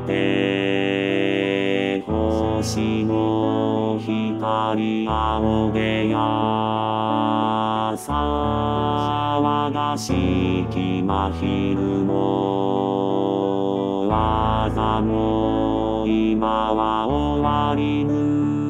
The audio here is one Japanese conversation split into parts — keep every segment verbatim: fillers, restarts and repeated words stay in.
て星の光仰げや騒がしき真昼も技も今は終わりぬ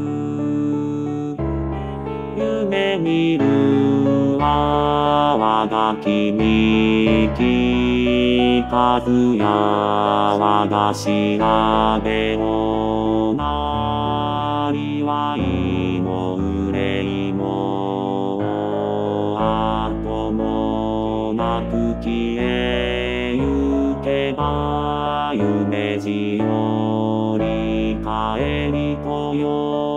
夢見るは我が君き数や我が調べをなりわいも憂いも後もなく消えゆけば夢路より帰り来よう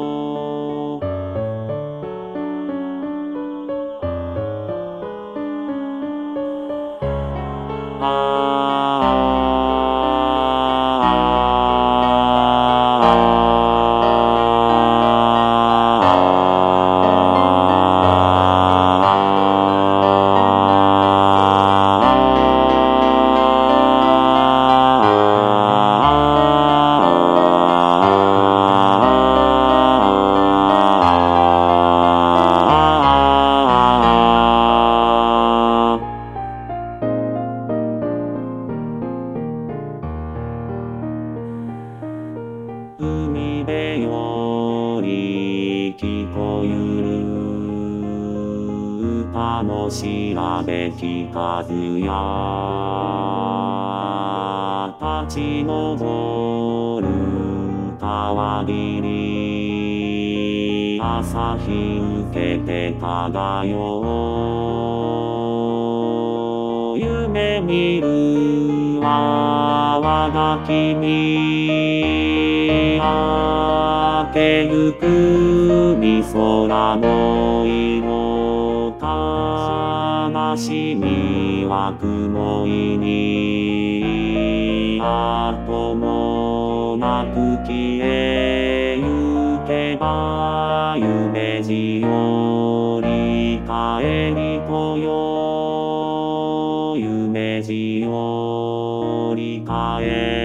海辺より聞こゆる歌の調べ聞かずや立ち上る川霧朝日受けて漂う夢見るは我が君明けゆくみ空の色悲しみは雲いに後もなく消えゆけば夢路より帰り来よう夢路より帰り